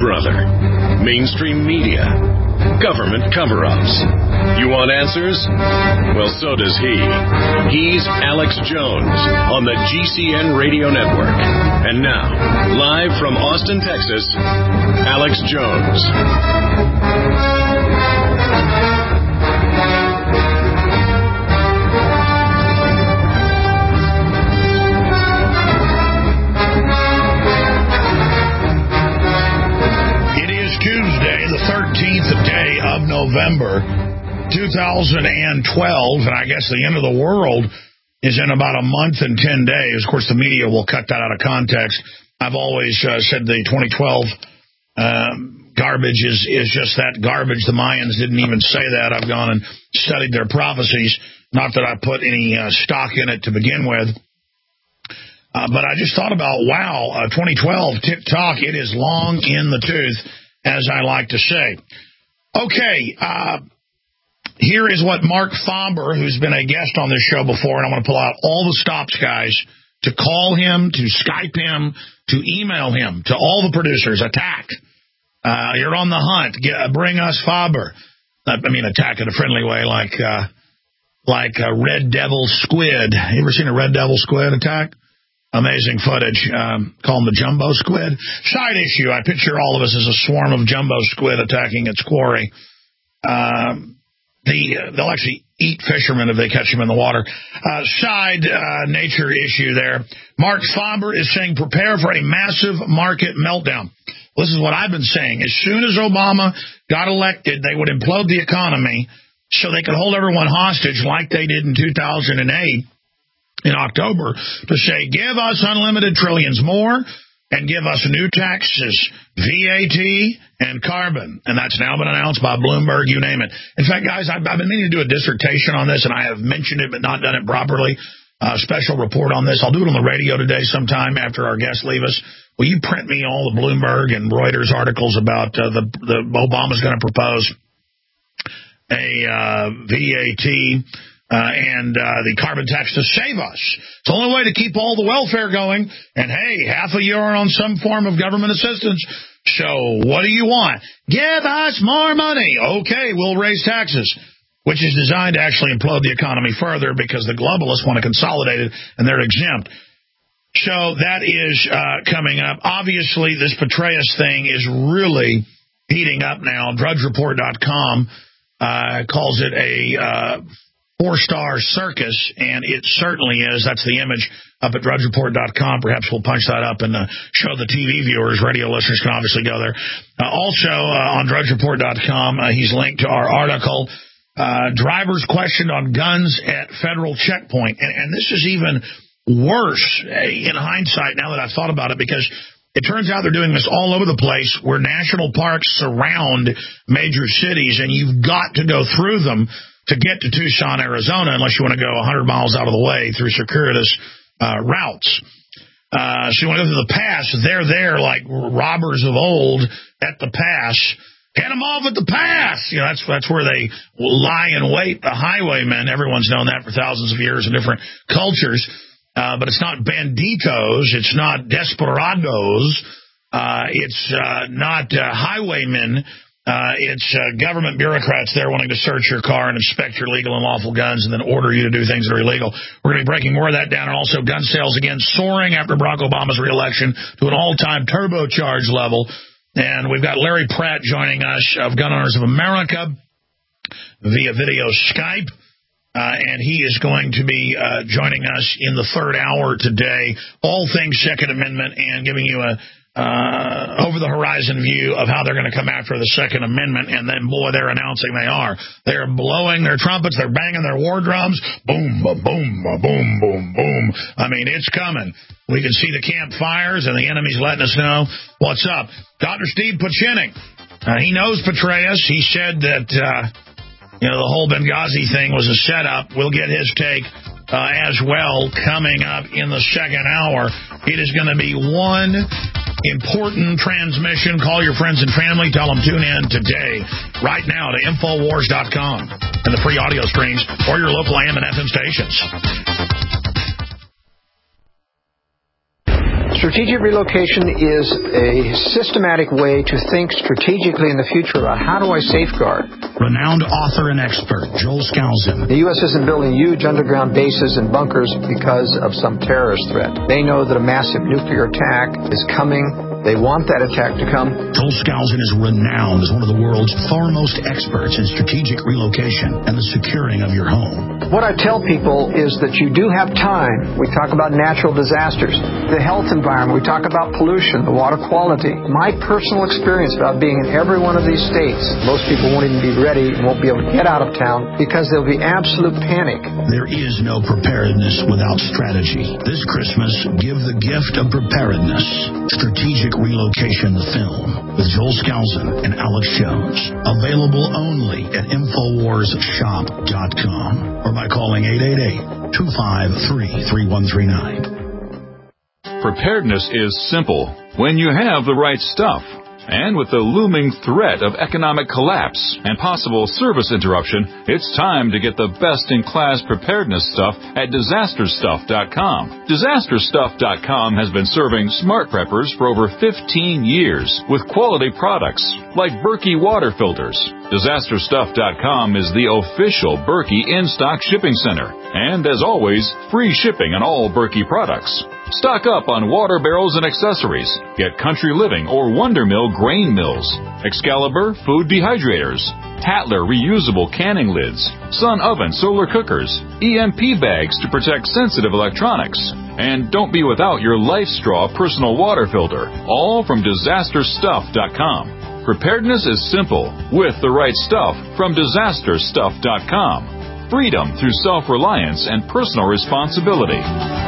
brother? Mainstream media? Government cover-ups? You want answers? Well, so does he. He's Alex Jones on the GCN Radio Network. And now, live from Austin, Texas, Alex Jones. Tuesday, the 13th day of November, 2012, and I guess the end of the world is in about a month and 10 days. Of course, the media will cut that out of context. I've always said the 2012 garbage is just that garbage. The Mayans didn't even say that. I've gone and studied their prophecies. Not that I put any stock in it to begin with. But I just thought about, wow, 2012, TikTok, it is long in the tooth, as I like to say. Okay, here is what Mark Faber, who's been a guest on this show before, and I want to pull out all the stops, guys, to call him, to Skype him, to email him, to all the producers. Attack. You're on the hunt. Bring us Faber. I mean, attack in a friendly way, like a red devil squid. You ever seen a red devil squid attack? Amazing footage. Call them the jumbo squid. Side issue. I picture all of us as a swarm of jumbo squid attacking its quarry. They'll actually eat fishermen if they catch them in the water. Side nature issue there. Mark Faber is saying prepare for a massive market meltdown. This is what I've been saying. As soon as Obama got elected, they would implode the economy so they could hold everyone hostage like they did in 2008. In October, to say, give us unlimited trillions more and give us new taxes, VAT, and carbon. And that's now been announced by Bloomberg, you name it. In fact, guys, I've been meaning to do a dissertation on this, and I have mentioned it but not done it properly. A special report on this. I'll do it on the radio today sometime after our guests leave us. Will you print me all the Bloomberg and Reuters articles about the Obama's going to propose a VAT and the carbon tax to save us. It's the only way to keep all the welfare going. And, hey, half of you are on some form of government assistance. So what do you want? Give us more money. Okay, we'll raise taxes, which is designed to actually implode the economy further because the globalists want to consolidate it, and they're exempt. So that is coming up. Obviously, this Petraeus thing is really heating up now. DrudgeReport.com calls it a four-star circus, and it certainly is. That's the image up at DrudgeReport.com. Perhaps we'll punch that up and show the TV viewers. Radio listeners can obviously go there. Also, on DrudgeReport.com, he's linked to our article, Drivers Questioned on Guns at Federal Checkpoint. And this is even worse in hindsight now that I've thought about it, because it turns out they're doing this all over the place where national parks surround major cities, and you've got to go through them to get to Tucson, Arizona, unless you want to go 100 miles out of the way through circuitous routes. So you want to go through the pass. They're there like robbers of old at the pass. Get them off at the pass. You know, that's where they lie in wait, the highwaymen. Everyone's known that for thousands of years in different cultures. But it's not banditos. It's not desperados. It's not highwaymen. It's government bureaucrats there wanting to search your car and inspect your legal and lawful guns and then order you to do things that are illegal. We're going to be breaking more of that down, and also gun sales again soaring after Barack Obama's reelection to an all-time turbocharged level. And we've got Larry Pratt joining us of Gun Owners of America via video Skype. And he is going to be joining us in the third hour today. All things Second Amendment, and giving you a over-the-horizon view of how they're going to come after the Second Amendment, and then, boy, they're announcing they are. They're blowing their trumpets. They're banging their war drums. Boom, boom, boom, boom, boom, boom. I mean, it's coming. We can see the campfires, and the enemy's letting us know what's up. Dr. Steve Pieczenik, he knows Petraeus. He said that, the whole Benghazi thing was a setup. We'll get his take as well coming up in the second hour. It is going to be one important transmission. Call your friends and family. Tell them tune in today, right now, to Infowars.com and the free audio streams or your local AM and FM stations. Strategic relocation is a systematic way to think strategically in the future about how do I safeguard. Renowned author and expert Joel Skousen. The U.S. isn't building huge underground bases and bunkers because of some terrorist threat. They know that a massive nuclear attack is coming. They want that attack to come. Joel Skousen is renowned as one of the world's foremost experts in strategic relocation and the securing of your home. What I tell people is that you do have time. We talk about natural disasters, the health environment. We talk about pollution, the water quality. My personal experience about being in every one of these states, most people won't even be ready and won't be able to get out of town because there'll be absolute panic. There is no preparedness without strategy. This Christmas, give the gift of preparedness. Strategic Relocation, the film, with Joel Skousen and Alex Jones. Available only at InfoWarsShop.com or by calling 888-253-3139. Preparedness is simple when you have the right stuff. And with the looming threat of economic collapse and possible service interruption, it's time to get the best-in-class preparedness stuff at DisasterStuff.com. DisasterStuff.com has been serving smart preppers for over 15 years with quality products like Berkey water filters. DisasterStuff.com is the official Berkey in-stock shipping center. And as always, free shipping on all Berkey products. Stock up on water barrels and accessories. Get Country Living or Wonder Mill grain mills, Excalibur food dehydrators, Tatler reusable canning lids, Sun oven solar cookers, EMP bags to protect sensitive electronics. And don't be without your Life Straw personal water filter, all from DisasterStuff.com. Preparedness is simple with the right stuff from DisasterStuff.com. Freedom through self-reliance and personal responsibility.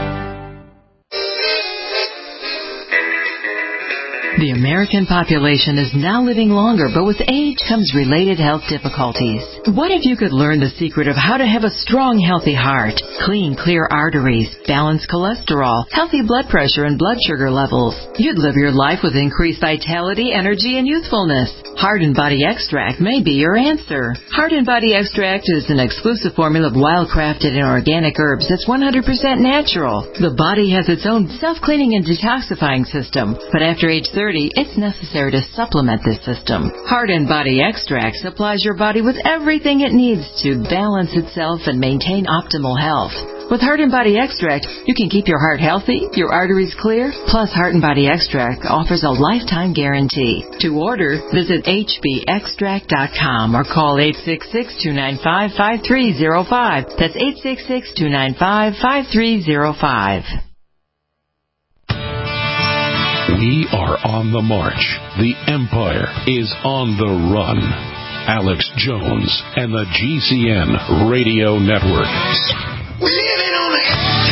The American population is now living longer, but with age comes related health difficulties. What if you could learn the secret of how to have a strong, healthy heart, clean, clear arteries, balanced cholesterol, healthy blood pressure and blood sugar levels? You'd live your life with increased vitality, energy, and youthfulness. Heart and Body Extract may be your answer. Heart and Body Extract is an exclusive formula of wild-crafted and organic herbs that's 100% natural. The body has its own self-cleaning and detoxifying system, but after age 30, it's necessary to supplement this system. Heart and Body Extract supplies your body with everything it needs to balance itself and maintain optimal health. With Heart and Body Extract, you can keep your heart healthy, your arteries clear, plus Heart and Body Extract offers a lifetime guarantee. To order, visit hbextract.com or call 866-295-5305. That's 866-295-5305. We are on the march. The empire is on the run. Alex Jones and the GCN Radio Network. We're living on the edge.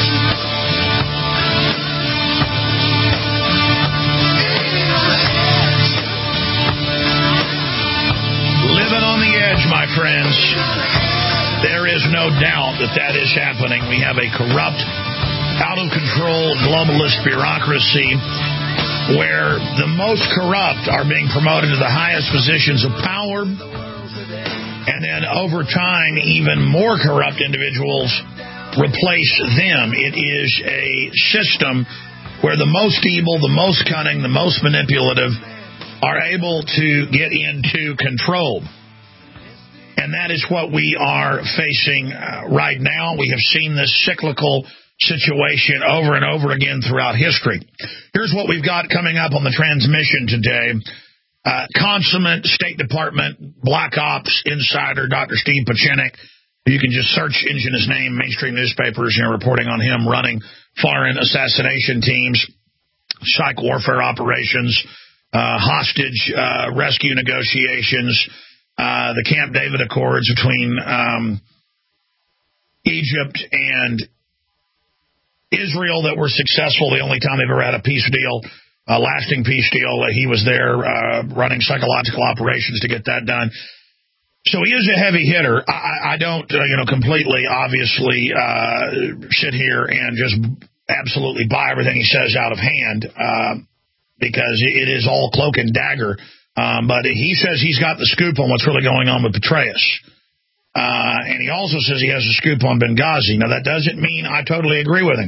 Living on the edge, my friends. There is no doubt that is happening. We have a corrupt, out-of-control globalist bureaucracy where the most corrupt are being promoted to the highest positions of power, and then over time, even more corrupt individuals replace them. It is a system where the most evil, the most cunning, the most manipulative are able to get into control. And that is what we are facing right now. We have seen this cyclical situation over and over again throughout history. Here's what we've got coming up on the transmission today. Consummate State Department Black Ops insider Dr. Steve Pieczenik. You can just search engine his name, mainstream newspapers, reporting on him running foreign assassination teams, psych warfare operations, hostage rescue negotiations, the Camp David Accords between Egypt and Israel that were successful. The only time they've ever had a peace deal, a lasting peace deal. He was there running psychological operations to get that done. So he is a heavy hitter. I don't, completely, obviously, sit here and just absolutely buy everything he says out of hand because it is all cloak and dagger. But he says he's got the scoop on what's really going on with Petraeus. And he also says he has a scoop on Benghazi. Now, that doesn't mean I totally agree with him.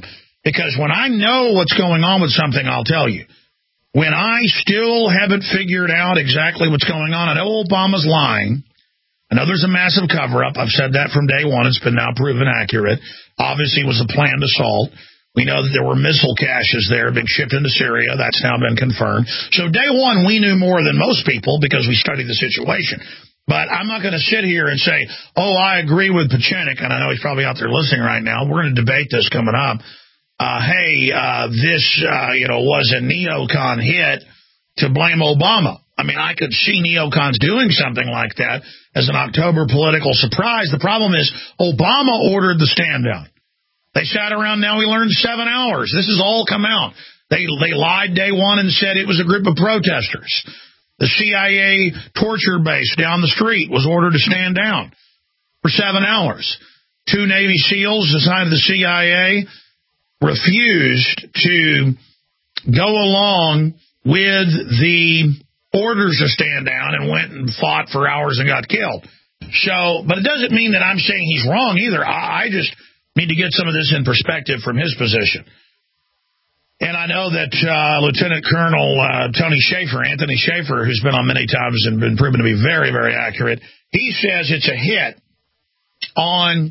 Because when I know what's going on with something, I'll tell you. When I still haven't figured out exactly what's going on, I know Obama's lying. I know there's a massive cover-up. I've said that from day one. It's been now proven accurate. Obviously, it was a planned assault. We know that there were missile caches there being shipped into Syria. That's now been confirmed. So day one, we knew more than most people because we studied the situation. But I'm not going to sit here and say, oh, I agree with Pachenik, and I know he's probably out there listening right now. We're going to debate this coming up. This was a neocon hit to blame Obama. I mean, I could see neocons doing something like that as an October political surprise. The problem is Obama ordered the stand down. They sat around, now we learned 7 hours. This has all come out. They lied day one and said it was a group of protesters. The CIA torture base down the street was ordered to stand down for 7 hours. 2 Navy SEALs assigned to the CIA refused to go along with the orders to stand down and went and fought for hours and got killed. So, but it doesn't mean that I'm saying he's wrong either. I just need to get some of this in perspective from his position. And I know that Lieutenant Colonel Anthony Schaefer, who's been on many times and been proven to be very, very accurate, he says it's a hit on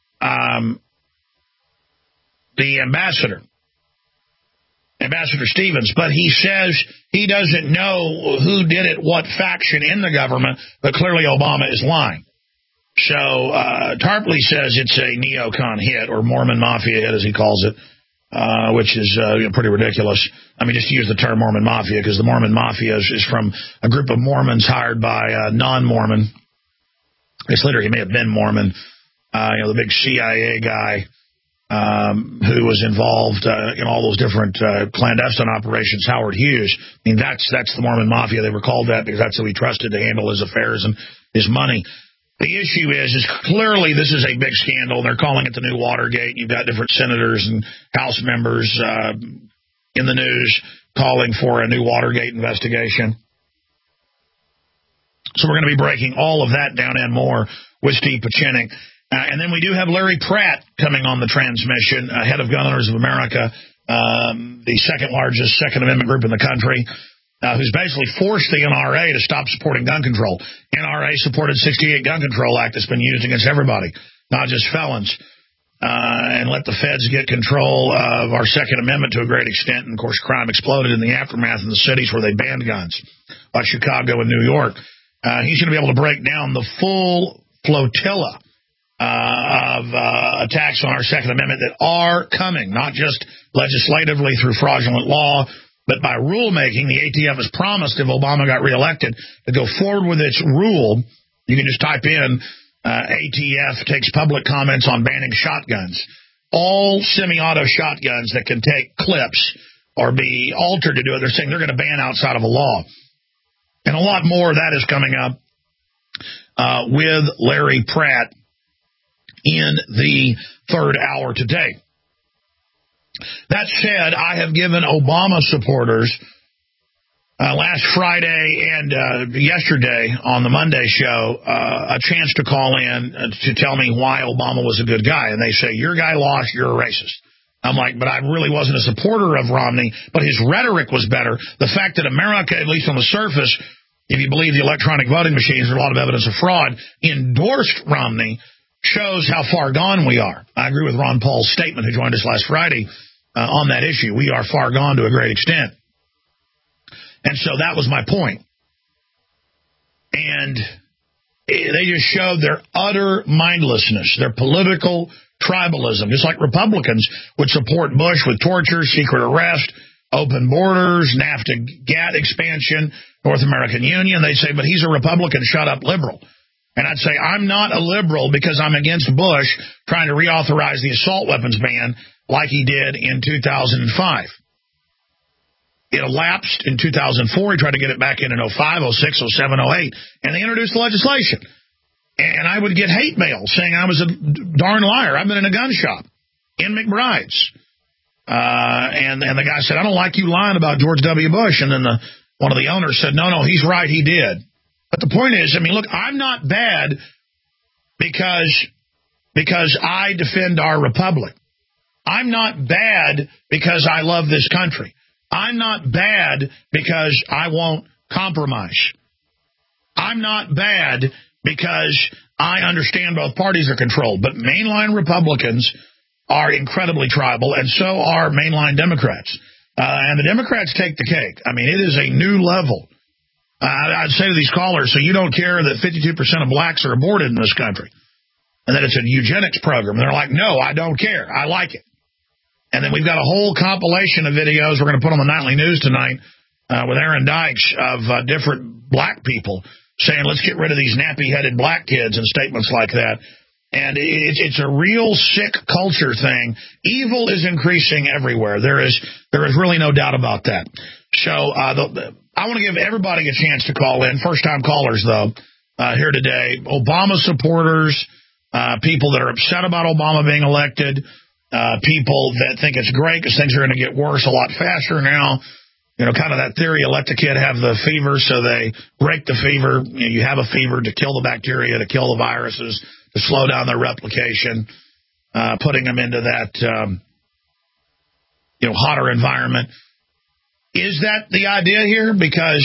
the Ambassador Stevens, but he says he doesn't know who did it, what faction in the government, but clearly Obama is lying. So Tarpley says it's a neocon hit, or Mormon Mafia hit, as he calls it, which is pretty ridiculous. I mean, just to use the term Mormon Mafia, because the Mormon Mafia is from a group of Mormons hired by non-Mormon. It's later he may have been Mormon, the big CIA guy. Who was involved in all those different clandestine operations, Howard Hughes. I mean, that's the Mormon Mafia. They were called that because that's who he trusted to handle his affairs and his money. The issue is clearly this is a big scandal. They're calling it the new Watergate. You've got different senators and House members in the news calling for a new Watergate investigation. So we're going to be breaking all of that down and more with Steve Pachenik. And then we do have Larry Pratt coming on the transmission, head of Gun Owners of America, the second largest Second Amendment group in the country, who's basically forced the NRA to stop supporting gun control. NRA supported 68 Gun Control Act that's been used against everybody, not just felons, and let the feds get control of our Second Amendment to a great extent. And, of course, crime exploded in the aftermath in the cities where they banned guns, like Chicago and New York. He's going to be able to break down the full flotilla of attacks on our Second Amendment that are coming, not just legislatively through fraudulent law, but by rulemaking. The ATF has promised, if Obama got reelected, to go forward with its rule. You can just type in ATF takes public comments on banning shotguns. All semi-auto shotguns that can take clips or be altered to do it, they're saying they're going to ban outside of a law. And a lot more of that is coming up with Larry Pratt in the third hour today. That said, I have given Obama supporters last Friday and yesterday on the Monday show a chance to call in to tell me why Obama was a good guy. And they say, your guy lost, you're a racist. I'm like, but I really wasn't a supporter of Romney, but his rhetoric was better. The fact that America, at least on the surface, if you believe the electronic voting machines, there's a lot of evidence of fraud, endorsed Romney, shows how far gone we are. I agree with Ron Paul's statement, who joined us last Friday on that issue. We are far gone to a great extent. And so that was my point. And they just showed their utter mindlessness, their political tribalism, just like Republicans would support Bush with torture, secret arrest, open borders, NAFTA GATT expansion, North American Union. They'd say, but he's a Republican, shut up liberal. And I'd say, I'm not a liberal because I'm against Bush trying to reauthorize the assault weapons ban like he did in 2005. It elapsed in 2004. He tried to get it back in 05, 06, 07, 08, and they introduced the legislation. And I would get hate mail saying I was a darn liar. I've been in a gun shop in McBride's. And the guy said, I don't like you lying about George W. Bush. And then one of the owners said, no, he's right, he did. But the point is, I mean, look, I'm not bad because I defend our republic. I'm not bad because I love this country. I'm not bad because I won't compromise. I'm not bad because I understand both parties are controlled. But mainline Republicans are incredibly tribal, and so are mainline Democrats. And the Democrats take the cake. I mean, it is a new level. I'd say to these callers, so you don't care that 52% of blacks are aborted in this country and that it's a eugenics program. And they're like, no, I don't care. I like it. And then we've got a whole compilation of videos we're going to put on the nightly news tonight with Aaron Dykes of different black people saying, let's get rid of these nappy-headed black kids and statements like that. And it's a real sick culture thing. Evil is increasing everywhere. There is really no doubt about that. So I want to give everybody a chance to call in. First-time callers, though, here today. Obama supporters, people that are upset about Obama being elected, people that think it's great because things are going to get worse a lot faster now. You know, kind of that theory, you let the kid have the fever, so they break the fever. You have a fever to kill the bacteria, to kill the viruses, to slow down their replication, putting them into that, hotter environment. Is that the idea here? Because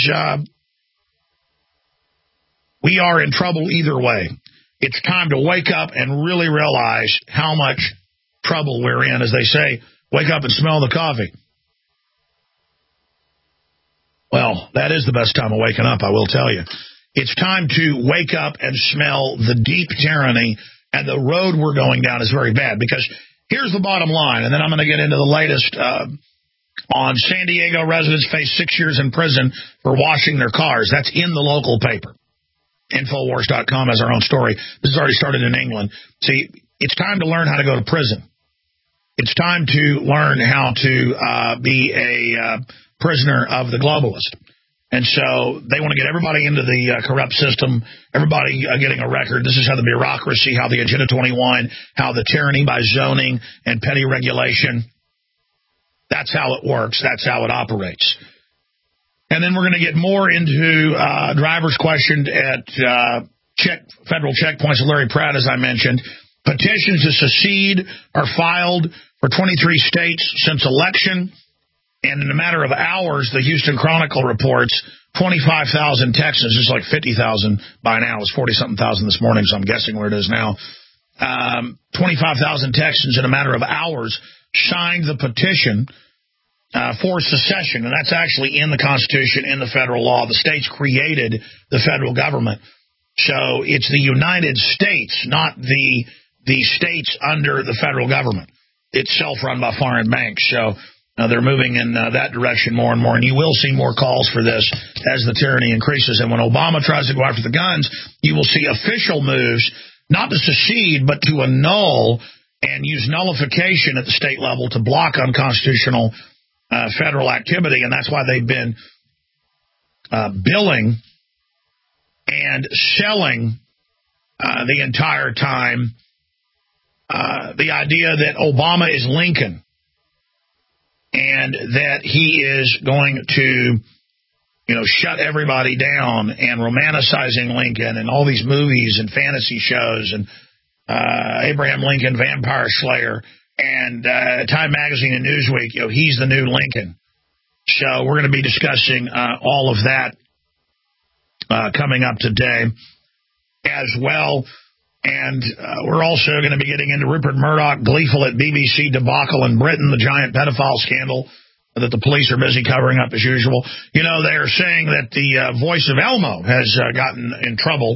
we are in trouble either way. It's time to wake up and really realize how much trouble we're in. As they say, wake up and smell the coffee. Well, that is the best time of waking up, I will tell you. It's time to wake up and smell the deep tyranny, and the road we're going down is very bad. Because here's the bottom line, and then I'm going to get into the latest on San Diego residents face 6 years in prison for washing their cars. That's in the local paper. Infowars.com has our own story. This has already started in England. See, it's time to learn how to go to prison. It's time to learn how to be a prisoner of the globalist. And so they want to get everybody into the corrupt system, everybody getting a record. This is how the bureaucracy, how the Agenda 21, how the tyranny by zoning and petty regulation, that's how it works. That's how it operates. And then we're going to get more into drivers questioned at federal checkpoints with Larry Pratt, as I mentioned. Petitions to secede are filed for 23 states since election. And in a matter of hours, the Houston Chronicle reports 25,000 Texans, just like 50,000 by now. It was 40-something thousand this morning, so I'm guessing where it is now. 25,000 Texans in a matter of hours signed the petition for secession, and that's actually in the Constitution, in the federal law. The states created the federal government. So it's the United States, not the states under the federal government. It's self-run by foreign banks. So they're moving in that direction more and more, and you will see more calls for this as the tyranny increases. And when Obama tries to go after the guns, you will see official moves, not to secede, but to annul and use nullification at the state level to block unconstitutional federal activity. And that's why they've been billing and selling the entire time the idea that Obama is Lincoln, and that he is going to, shut everybody down, and romanticizing Lincoln and all these movies and fantasy shows and Abraham Lincoln, Vampire Slayer, and Time Magazine and Newsweek, he's the new Lincoln. So we're going to be discussing all of that coming up today as well. And we're also going to be getting into Rupert Murdoch, gleeful at BBC debacle in Britain, the giant pedophile scandal that the police are busy covering up as usual. They are saying that the voice of Elmo has gotten in trouble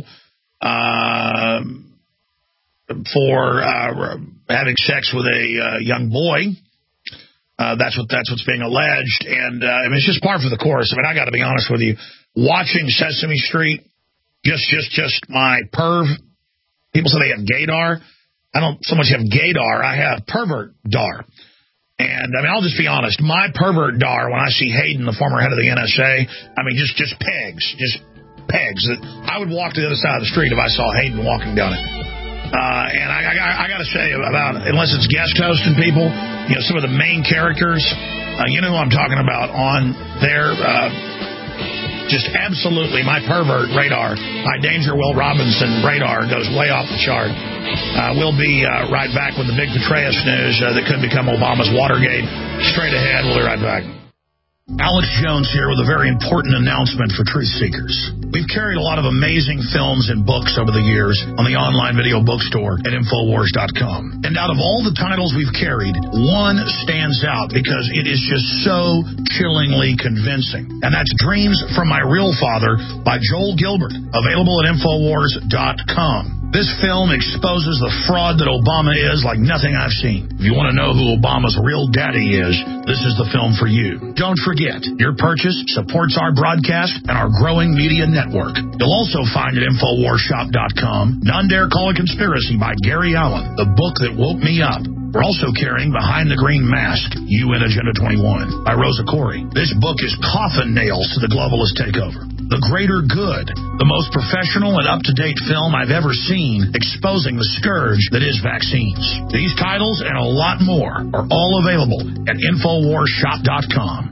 for having sex with a young boy. That's what's being alleged. And it's just par for the course. I got to be honest with you. Watching Sesame Street, just my perv. People say they have gaydar. I don't so much have gaydar. I have pervert-dar. And, I'll just be honest. My pervert-dar, when I see Hayden, the former head of the NSA, just pegs. Just pegs. I would walk to the other side of the street if I saw Hayden walking down it. And I got to say, unless it's guest hosting people, some of the main characters, you know who I'm talking about on there. Just absolutely, my pervert radar, my Danger Will Robinson radar goes way off the chart. We'll be right back with the big Petraeus news that could become Obama's Watergate. Straight ahead, we'll be right back. Alex Jones here with a very important announcement for truth seekers. We've carried a lot of amazing films and books over the years on the online video bookstore at Infowars.com. And out of all the titles we've carried, one stands out because it is just so chillingly convincing. And that's Dreams from My Real Father by Joel Gilbert, available at Infowars.com. This film exposes the fraud that Obama is like nothing I've seen. If you want to know who Obama's real daddy is, this is the film for you. Don't forget, your purchase supports our broadcast and our growing media network. You'll also find at InfoWarsShop.com None Dare Call a Conspiracy by Gary Allen, the book that woke me up. We're also carrying Behind the Green Mask, UN Agenda 21 by Rosa Corey. This book is coffin nails to the globalist takeover. The Greater Good, the most professional and up-to-date film I've ever seen exposing the scourge that is vaccines. These titles and a lot more are all available at InfoWarsShop.com.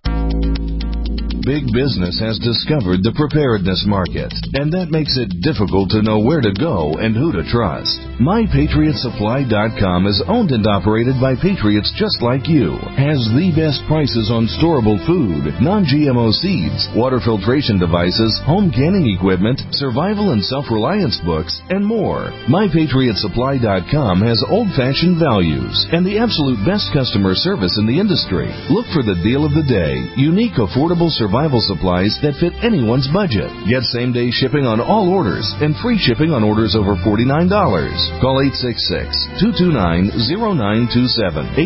Big business has discovered the preparedness market, and that makes it difficult to know where to go and who to trust. MyPatriotSupply.com is owned and operated by patriots just like you, has the best prices on storable food, non-GMO seeds, water filtration devices, home canning equipment, survival and self-reliance books, and more. MyPatriotSupply.com has old-fashioned values and the absolute best customer service in the industry. Look for the deal of the day, unique, affordable survival supplies that fit anyone's budget. Get same-day shipping on all orders and free shipping on orders over $49. Call 866-229-0927,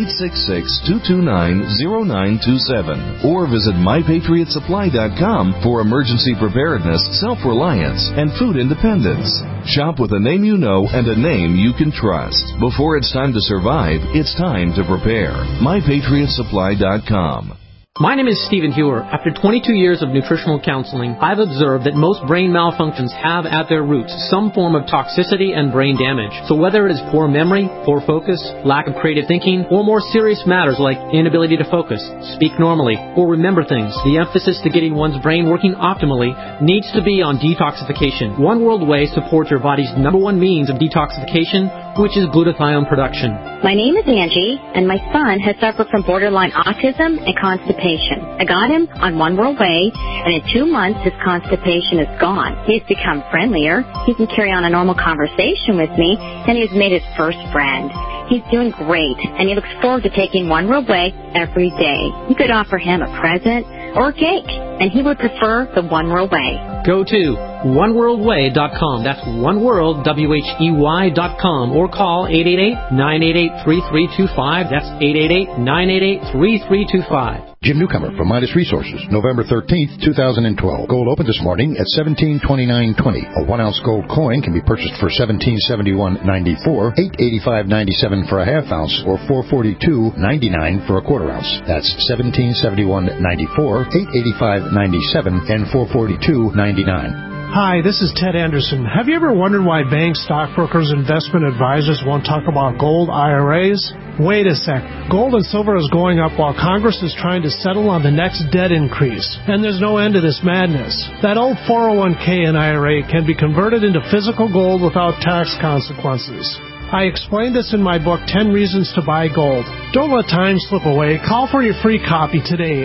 866-229-0927, or visit MyPatriotSupply.com for emergency preparedness, self-reliance, and food independence. Shop with a name you know and a name you can trust. Before it's time to survive, it's time to prepare. MyPatriotSupply.com. My name is Stephen Hewer. After 22 years of nutritional counseling, I've observed that most brain malfunctions have at their roots some form of toxicity and brain damage. So whether it is poor memory, poor focus, lack of creative thinking, or more serious matters like inability to focus, speak normally, or remember things, the emphasis to getting one's brain working optimally needs to be on detoxification. One World Whey supports your body's number one means of detoxification, which is glutathione production. My name is Angie, and my son has suffered from borderline autism and constipation. I got him on One World Whey, and in 2 months his constipation is gone. He's become friendlier, he can carry on a normal conversation with me, and he's made his first friend. He's doing great, and he looks forward to taking One World Whey every day. You could offer him a present or a cake, and he would prefer the One World Whey. Go to oneworldwhey.com. That's oneworld, WHEY.com, or call 888-988-3325. That's 888-988-3325. Jim Newcomer from Midas Resources, November 13th, 2012. Gold opened this morning at $17.29.20. A 1-ounce gold coin can be purchased for $17.71.94, $8.85.97 for a half ounce, or $4.42.99 for a quarter ounce. That's $17.71.94, $8.85.97, and $4.42.99. Hi, this is Ted Anderson. Have you ever wondered why banks, stockbrokers, investment advisors won't talk about gold IRAs? Wait a sec. Gold and silver is going up while Congress is trying to settle on the next debt increase. And there's no end to this madness. That old 401k and IRA can be converted into physical gold without tax consequences. I explained this in my book, 10 Reasons to Buy Gold. Don't let time slip away. Call for your free copy today,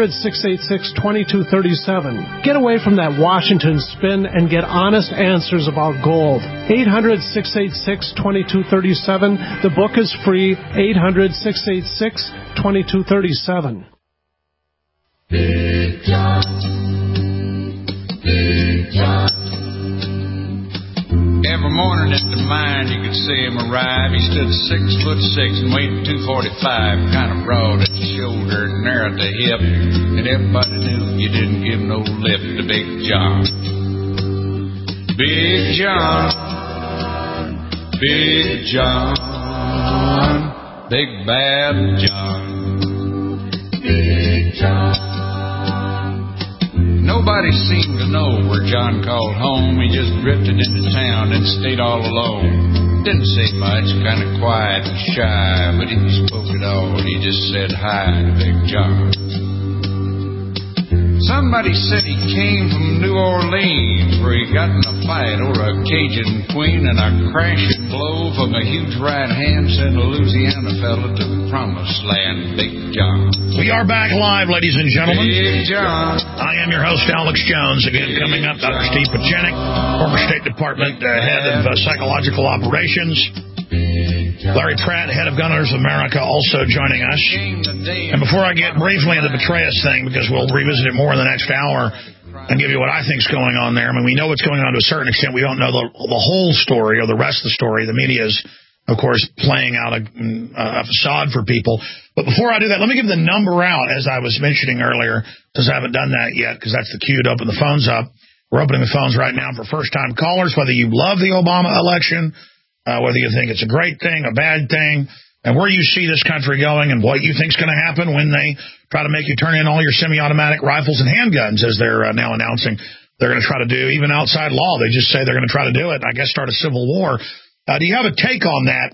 800-686-2237. Get away from that Washington spin and get honest answers about gold. 800-686-2237. The book is free, 800-686-2237. Big John. Big John. Every morning at the mine, you could see him arrive. He stood 6'6" and weighed 245, kind of broad at the shoulder and narrow at the hip. And everybody knew you didn't give no lip to Big John. Big John, Big John, Big Bad John, Big John. Nobody seemed to know where John called home. He just drifted into town and stayed all alone. Didn't say much, kind of quiet and shy, but if he spoke at all, he just said hi to Big John. Somebody said he came from New Orleans, where he got in a fight over a Cajun queen, and a crashing blow from a huge right hand sent a Louisiana fella to the promised land, Big John. We are back live, ladies and gentlemen. Big John. I am your host, Alex Jones. Again, coming up, Dr. Steve Pachenik, former State Department head of psychological operations. Larry Pratt, head of Gun Owners of America, also joining us. And before I get briefly into the Betrayus thing, because we'll revisit it more in the next hour and give you what I think is going on there. I mean, we know what's going on to a certain extent. We don't know the whole story or the rest of the story. The media is, of course, playing out a facade for people. But before I do that, let me give the number out, as I was mentioning earlier, since I haven't done that yet, because that's the cue to open the phones up. We're opening the phones right now for first-time callers, whether you love the Obama election, whether you think it's a great thing, a bad thing, and where you see this country going and what you think is going to happen when they try to make you turn in all your semi-automatic rifles and handguns, as they're now announcing they're going to try to do, even outside law. They just say they're going to try to do it, I guess start a civil war. Do you have a take on that?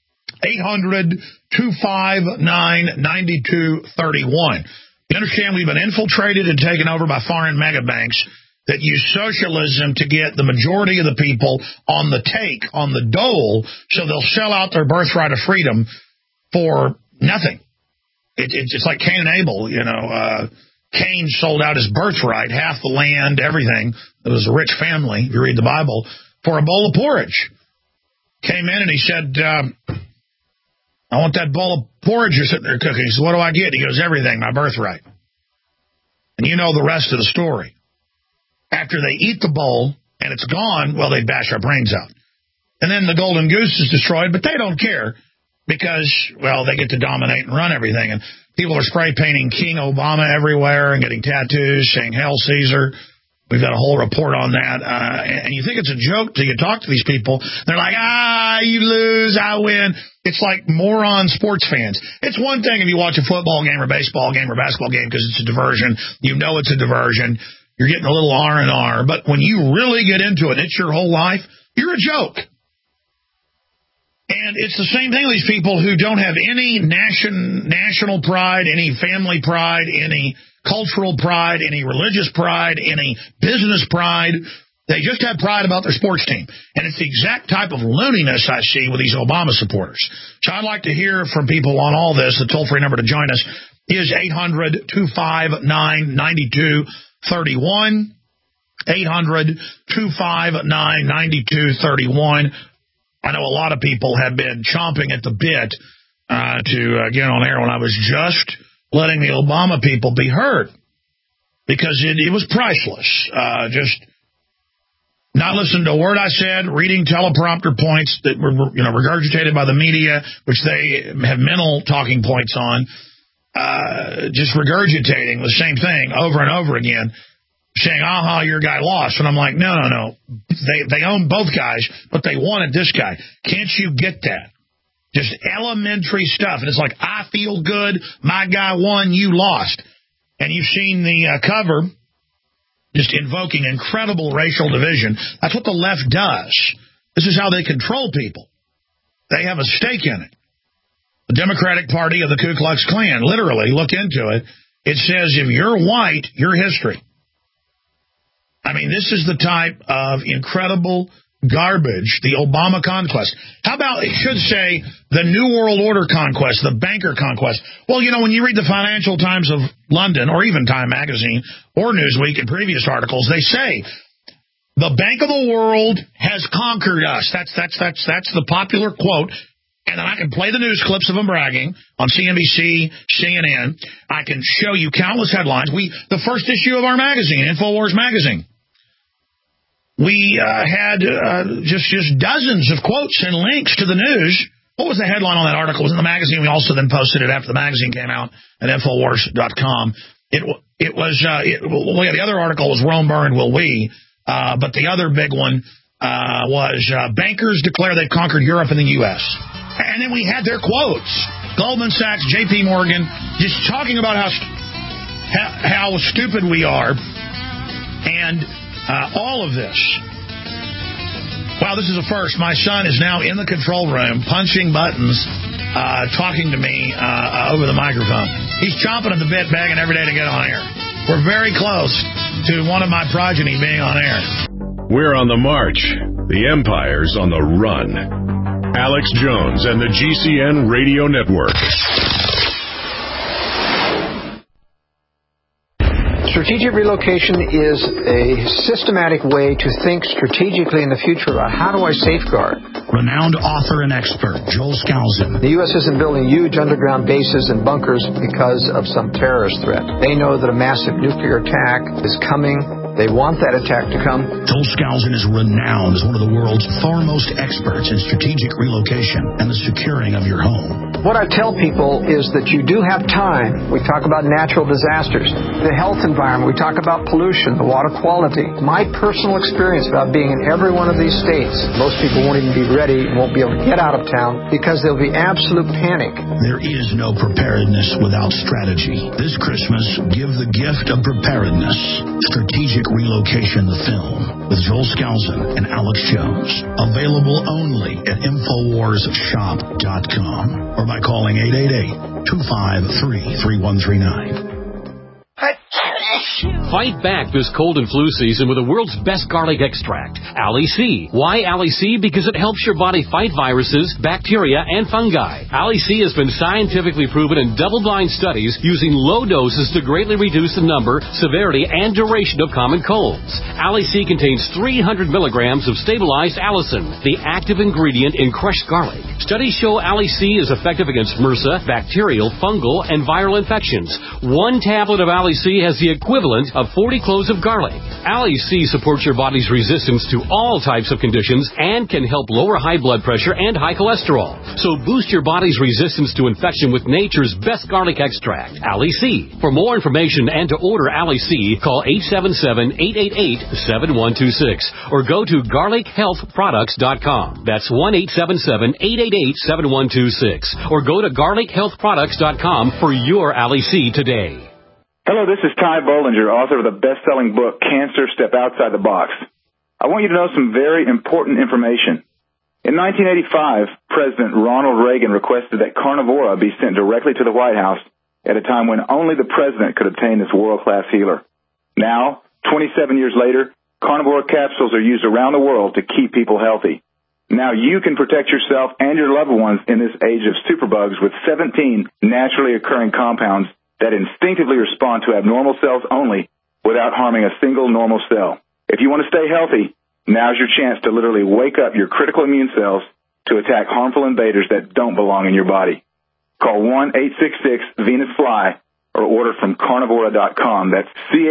800-259-9231. You understand we've been infiltrated and taken over by foreign mega banks that use socialism to get the majority of the people on the take, on the dole, so they'll sell out their birthright of freedom for nothing. It's like Cain and Abel, you know. Cain sold out his birthright, half the land, everything. It was a rich family, if you read the Bible, for a bowl of porridge. Came in and he said, I want that bowl of porridge you're sitting there cooking. He said, what do I get? He goes, everything, my birthright. And you know the rest of the story. After they eat the bowl and it's gone, well, they bash our brains out. And then the golden goose is destroyed, but they don't care because, well, they get to dominate and run everything. And people are spray painting King Obama everywhere and getting tattoos saying Hail Caesar. We've got a whole report on that. And you think it's a joke till you talk to these people. They're like, you lose, I win. It's like moron sports fans. It's one thing if you watch a football game or baseball game or basketball game because it's a diversion. You know it's a diversion. You're getting a little R&R. But when you really get into it, it's your whole life, you're a joke. And it's the same thing with these people who don't have any national pride, any family pride, any cultural pride, any religious pride, any business pride. They just have pride about their sports team. And it's the exact type of looniness I see with these Obama supporters. So I'd like to hear from people on all this. The toll-free number to join us is 800-259-9231. 800-259-9231. I know a lot of people have been chomping at the bit to get on air when I was just letting the Obama people be heard because it was priceless. Just not listening to a word I said, reading teleprompter points that were regurgitated by the media, which they have mental talking points on. Just regurgitating the same thing over and over again, saying, your guy lost. And I'm like, no. They own both guys, but they wanted this guy. Can't you get that? Just elementary stuff. And it's like, I feel good. My guy won. You lost. And you've seen the cover just invoking incredible racial division. That's what the left does. This is how they control people. They have a stake in it. The Democratic Party of the Ku Klux Klan, literally, look into it. It says if you're white, you're history. I mean, this is the type of incredible garbage, the Obama conquest. How about, it should say, the New World Order conquest, the banker conquest. Well, when you read the Financial Times of London, or even Time Magazine, or Newsweek in previous articles, they say, the Bank of the World has conquered us. That's the popular quote. And then I can play the news clips of them bragging on CNBC, CNN. I can show you countless headlines. The first issue of our magazine, InfoWars magazine, we had just dozens of quotes and links to the news. What was the headline on that article? It was in the magazine. We also then posted it after the magazine came out at Infowars.com. The other article was Rome Burned Will We, but the other big one was bankers declare they've conquered Europe and the U.S. And then we had their quotes. Goldman Sachs, J.P. Morgan, just talking about how stupid we are. And all of this. Wow, this is a first. My son is now in the control room, punching buttons, talking to me over the microphone. He's chomping at the bit, begging every day to get on air. We're very close to one of my progeny being on air. We're on the march. The empire's on the run. Alex Jones and the GCN Radio Network. Strategic relocation is a systematic way to think strategically in the future about how do I safeguard. Renowned author and expert, Joel Skousen. The U.S. isn't building huge underground bases and bunkers because of some terrorist threat. They know that a massive nuclear attack is coming. They want that attack to come. Joel Skousen is renowned as one of the world's foremost experts in strategic relocation and the securing of your home. What I tell people is that you do have time. We talk about natural disasters, the health environment. We talk about pollution, the water quality. My personal experience about being in every one of these states, most people won't even be ready and won't be able to get out of town because there'll be absolute panic. There is no preparedness without strategy. This Christmas, give the gift of preparedness. Strategic Relocation, the film, with Joel Skousen and Alex Jones. Available only at InfoWarsShop.com or by calling 888-253-3139. Fight back this cold and flu season with the world's best garlic extract, Ali C. Why Ali C? Because it helps your body fight viruses, bacteria, and fungi. Ali C has been scientifically proven in double-blind studies using low doses to greatly reduce the number, severity, and duration of common colds. Ali C contains 300 milligrams of stabilized allicin, the active ingredient in crushed garlic. Studies show Ali C is effective against MRSA, bacterial, fungal, and viral infections. One tablet of Ali C has the equivalent of 40 cloves of garlic. Ali C supports your body's resistance to all types of conditions and can help lower high blood pressure and high cholesterol. So boost your body's resistance to infection with nature's best garlic extract, Ali C. For more information and to order Ali C, call 877-888-7126 or go to garlichealthproducts.com. That's 1-877-888-7126 or go to garlichealthproducts.com for your Ali C today. Hello, this is Ty Bollinger, author of the best-selling book, Cancer, Step Outside the Box. I want you to know some very important information. In 1985, President Ronald Reagan requested that Carnivora be sent directly to the White House at a time when only the president could obtain this world-class healer. Now, 27 years later, Carnivora capsules are used around the world to keep people healthy. Now you can protect yourself and your loved ones in this age of superbugs with 17 naturally occurring compounds that instinctively respond to abnormal cells only without harming a single normal cell. If you want to stay healthy, now's your chance to literally wake up your critical immune cells to attack harmful invaders that don't belong in your body. Call 1-866-VENUS-FLY or order from Carnivora.com. That's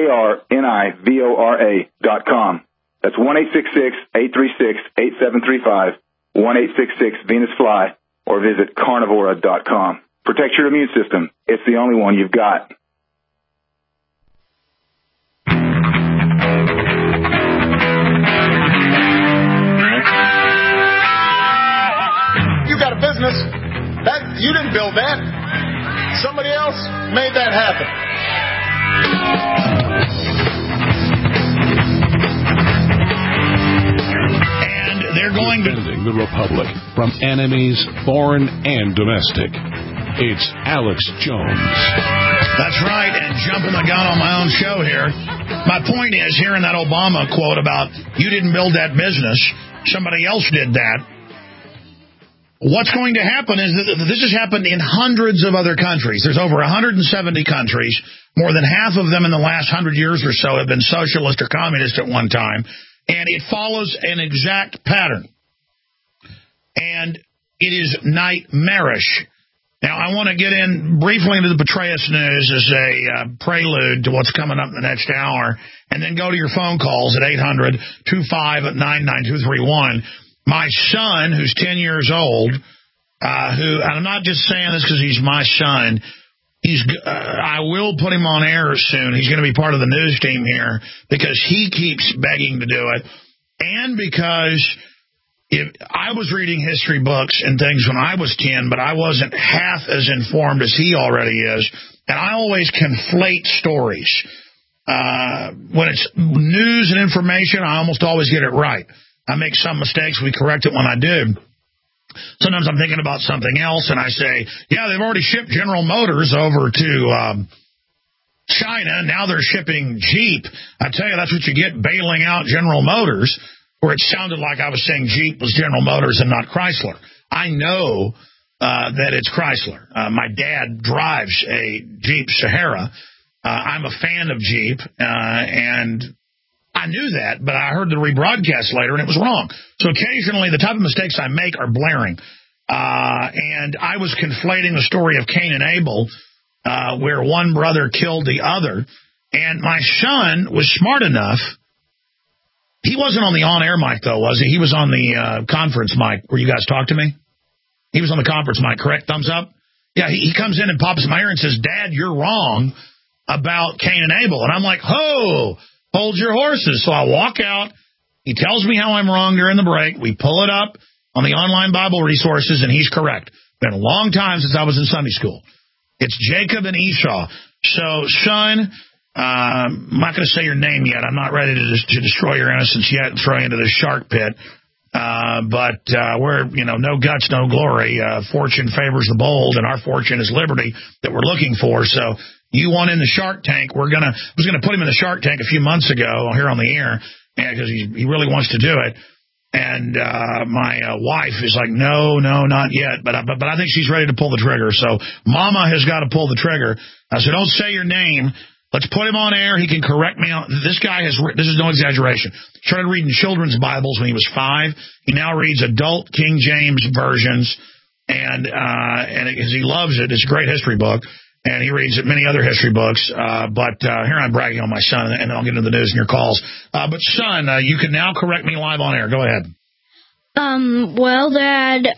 CARNIVORA.com. That's 1-866-836-8735, 1-866-VENUS-FLY, or visit Carnivora.com. Protect your immune system. It's the only one you've got. You got a business. That you didn't build that. Somebody else made that happen. And they're going to defending the Republic from enemies, foreign and domestic. It's Alex Jones. That's right, and jumping the gun on my own show here. My point is, hearing that Obama quote about, you didn't build that business, somebody else did that. What's going to happen is that this has happened in hundreds of other countries. There's over 170 countries. More than half of them in the last 100 years or so have been socialist or communist at one time. And it follows an exact pattern. And it is nightmarish. Now, I want to get in briefly into the Petraeus news as a prelude to what's coming up in the next hour, and then go to your phone calls at 800-259-9231. My son, who's 10 years old, and I'm not just saying this because he's my son, I will put him on air soon. He's going to be part of the news team here because he keeps begging to do it, and because I was reading history books and things when I was 10, but I wasn't half as informed as he already is. And I always conflate stories. When it's news and information, I almost always get it right. I make some mistakes. We correct it when I do. Sometimes I'm thinking about something else, and I say, yeah, they've already shipped General Motors over to China. Now they're shipping Jeep. I tell you, that's what you get bailing out General Motors, where it sounded like I was saying Jeep was General Motors and not Chrysler. I know that it's Chrysler. My dad drives a Jeep Sahara. I'm a fan of Jeep, and I knew that, but I heard the rebroadcast later, and it was wrong. So occasionally, the type of mistakes I make are blaring. And I was conflating the story of Cain and Abel, where one brother killed the other. And my son was smart enough. He wasn't on the on-air mic, though, was he? He was on the conference mic where you guys talk to me. He was on the conference mic, correct? Thumbs up? Yeah, he comes in and pops in my ear and says, Dad, you're wrong about Cain and Abel. And I'm like, ho, hold your horses. So I walk out. He tells me how I'm wrong during the break. We pull it up on the online Bible resources, and he's correct. Been a long time since I was in Sunday school. It's Jacob and Esau. So, son, I'm not going to say your name yet. I'm not ready to destroy your innocence yet and throw you into the shark pit. But we're, no guts, no glory. Fortune favors the bold, and our fortune is liberty that we're looking for. So you want in the shark tank. I was going to put him in the shark tank a few months ago here on the air because he really wants to do it. And my wife is like, no, not yet. But I think she's ready to pull the trigger. So Mama has got to pull the trigger. So don't say your name. Let's put him on air. He can correct me. This guy this is no exaggeration. Started reading children's Bibles when he was 5. He now reads adult King James versions, and because he loves it. It's a great history book, and he reads many other history books. But here I'm bragging on my son, and then I'll get into the news and your calls. But son, you can now correct me live on air. Go ahead. Well, Dad,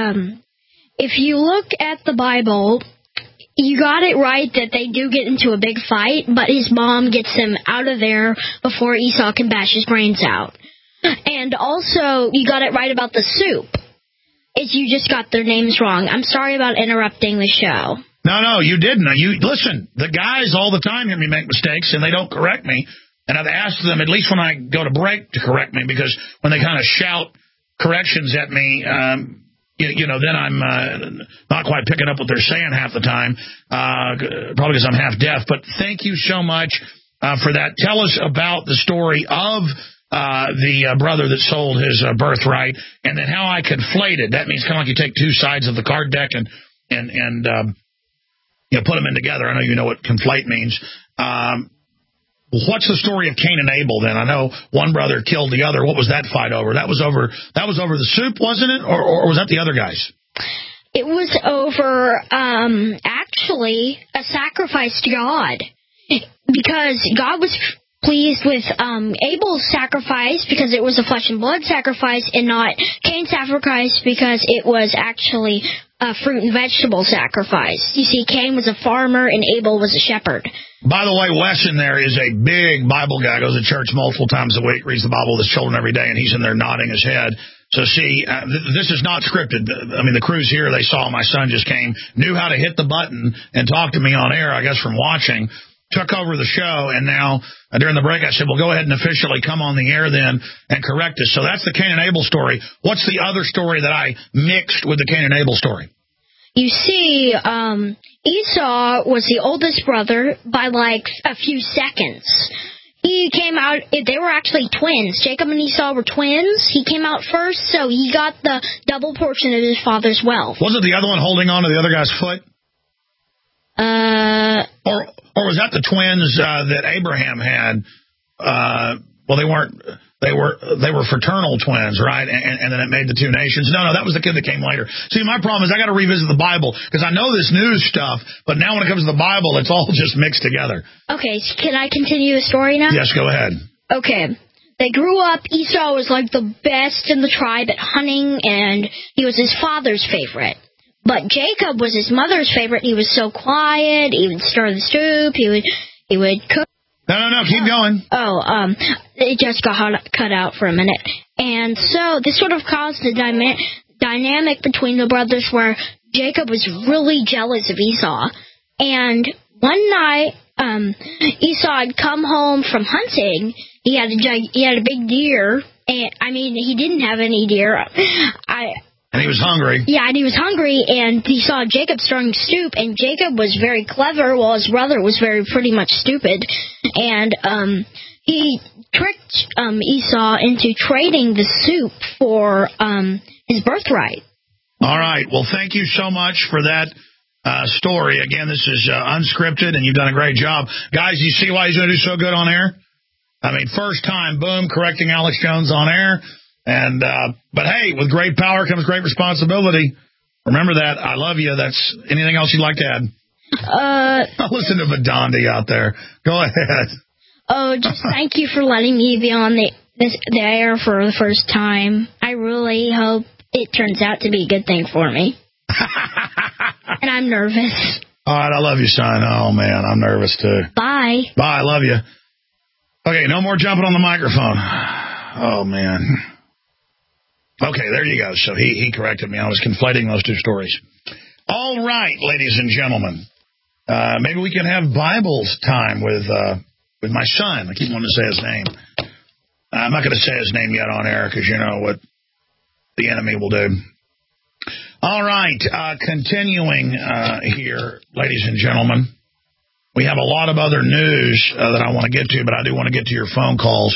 if you look at the Bible, you got it right that they do get into a big fight, but his mom gets him out of there before Esau can bash his brains out. And also, you got it right about the soup. You just got their names wrong. I'm sorry about interrupting the show. No, you didn't. Listen, the guys all the time hear me make mistakes, and they don't correct me. And I've asked them, at least when I go to break, to correct me, because when they kind of shout corrections at me, then I'm not quite picking up what they're saying half the time, probably because I'm half deaf. But thank you so much for that. Tell us about the story of the brother that sold his birthright, and then how I conflated. That means kind of like you take two sides of the card deck and put them in together. I know you know what conflate means. What's the story of Cain and Abel then? I know one brother killed the other. What was that fight over? That was over the soup, wasn't it? Or was that the other guys? It was over, actually, a sacrifice to God. Because God was pleased with Abel's sacrifice because it was a flesh and blood sacrifice, and not Cain's sacrifice because it was actually a fruit and vegetable sacrifice. You see, Cain was a farmer and Abel was a shepherd. By the way, Wes in there is a big Bible guy, goes to church multiple times a week, reads the Bible with his children every day, and he's in there nodding his head. So see, this is not scripted. I mean, the crews here, they saw my son just came, knew how to hit the button and talk to me on air, I guess from watching, took over the show, and now during the break I said, well, go ahead and officially come on the air then and correct us. So that's the Cain and Abel story. What's the other story that I mixed with the Cain and Abel story? You see, Esau was the oldest brother by like a few seconds. He came out, they were actually twins. Jacob and Esau were twins. He came out first, so he got the double portion of his father's wealth. Wasn't the other one holding on to the other guy's foot? Or was that the twins that Abraham had? Well, they weren't. They were fraternal twins, right? And then it made the two nations. No, that was the kid that came later. See, my problem is I got to revisit the Bible because I know this news stuff, but now when it comes to the Bible, it's all just mixed together. Okay, so can I continue the story now? Yes, go ahead. Okay. They grew up. Esau was like the best in the tribe at hunting, and he was his father's favorite. But Jacob was his mother's favorite. He was so quiet. He would stir the soup. He would cook. No, keep going. It just got cut out for a minute. And so this sort of caused a dynamic between the brothers where Jacob was really jealous of Esau. And one night, Esau had come home from hunting. He had a big deer. And, I mean, he didn't have any deer. And he was hungry. Yeah, and he was hungry, and he saw Jacob starting to stoop, and Jacob was very clever, while his brother was pretty much stupid. And he tricked Esau into trading the soup for his birthright. All right. Well, thank you so much for that story. Again, this is unscripted, and you've done a great job. Guys, you see why he's going to do so good on air? I mean, first time, boom, correcting Alex Jones on air. And but hey, with great power comes great responsibility. Remember that. I love you. That's anything else you'd like to add? Listen to Vedandi out there. Go ahead. Oh, just thank you for letting me be on the air for the first time. I really hope it turns out to be a good thing for me. And I'm nervous. All right, I love you, son. Oh man, I'm nervous too. Bye. Bye. I love you. Okay, no more jumping on the microphone. Oh man. Okay, there you go. So he corrected me. I was conflating those two stories. All right, ladies and gentlemen. Maybe we can have Bibles time with my son. I keep wanting to say his name. I'm not going to say his name yet on air because you know what the enemy will do. All right, continuing here, ladies and gentlemen. We have a lot of other news that I want to get to, but I do want to get to your phone calls.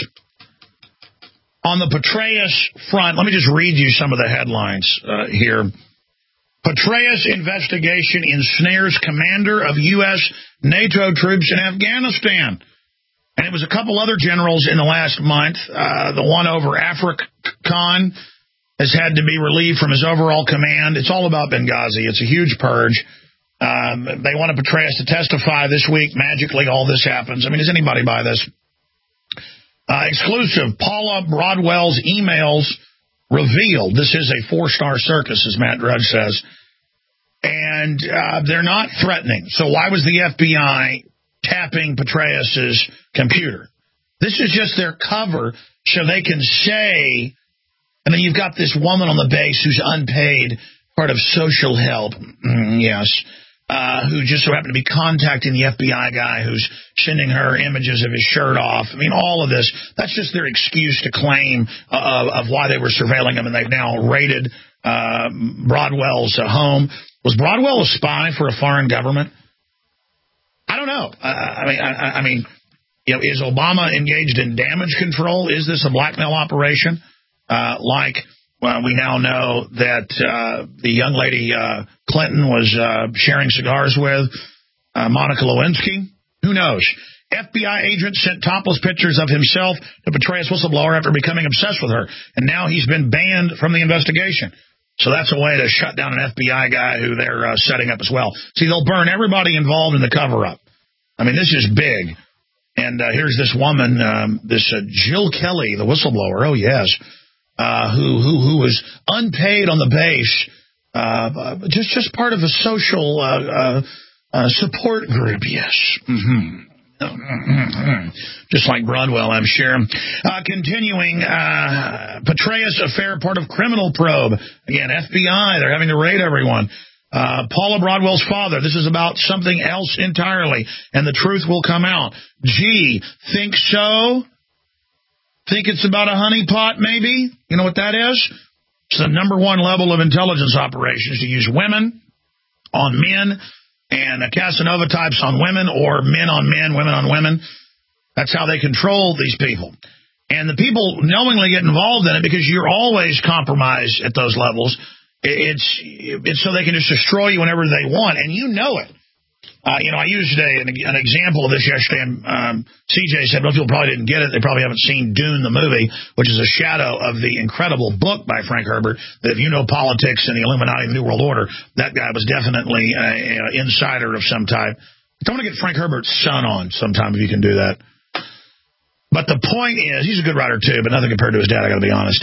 On the Petraeus front, let me just read you some of the headlines here. Petraeus investigation ensnares commander of U.S. NATO troops in Afghanistan. And it was a couple other generals in the last month. The one over AFRICOM has had to be relieved from his overall command. It's all about Benghazi. It's a huge purge. They wanted Petraeus to testify this week. Magically, all this happens. I mean, does anybody buy this? Exclusive. Paula Broadwell's emails revealed. This is a 4-star circus, as Matt Drudge says. And they're not threatening. So why was the FBI tapping Petraeus's computer? This is just their cover so they can say, and then you've got this woman on the base who's unpaid, part of social help, yes, who just so happened to be contacting the FBI guy who's sending her images of his shirt off. I mean, all of this, that's just their excuse to claim of why they were surveilling him, and they've now raided Broadwell's home. Was Broadwell a spy for a foreign government? I don't know. I mean, you know, is Obama engaged in damage control? Is this a blackmail operation? We now know that the young lady Clinton was sharing cigars with, Monica Lewinsky. Who knows? FBI agent sent topless pictures of himself to Petraeus whistleblower after becoming obsessed with her, and now he's been banned from the investigation. So that's a way to shut down an FBI guy who they're setting up as well. See, they'll burn everybody involved in the cover-up. I mean, this is big. And here's this woman, Jill Kelly, the whistleblower. Oh, yes. Who was unpaid on the base, just part of a social support group, yes. Just like Broadwell, I'm sure. Continuing, Petraeus affair, part of criminal probe. Again, FBI, they're having to raid everyone. Paula Broadwell's father, this is about something else entirely, and the truth will come out. Gee, think so? Think it's about a honeypot, maybe? You know what that is? It's the number one level of intelligence operations, to use women on men and Casanova types on women, or men on men, women on women. That's how they control these people. And the people knowingly get involved in it because you're always compromised at those levels. It's so they can just destroy you whenever they want, and you know it. I used an example of this yesterday, and CJ said most people probably didn't get it. They probably haven't seen Dune, the movie, which is a shadow of the incredible book by Frank Herbert, that if you know politics and the Illuminati and the New World Order, that guy was definitely an insider of some type. I want to get Frank Herbert's son on sometime if you can do that. But the point is, he's a good writer too, but nothing compared to his dad, I got to be honest.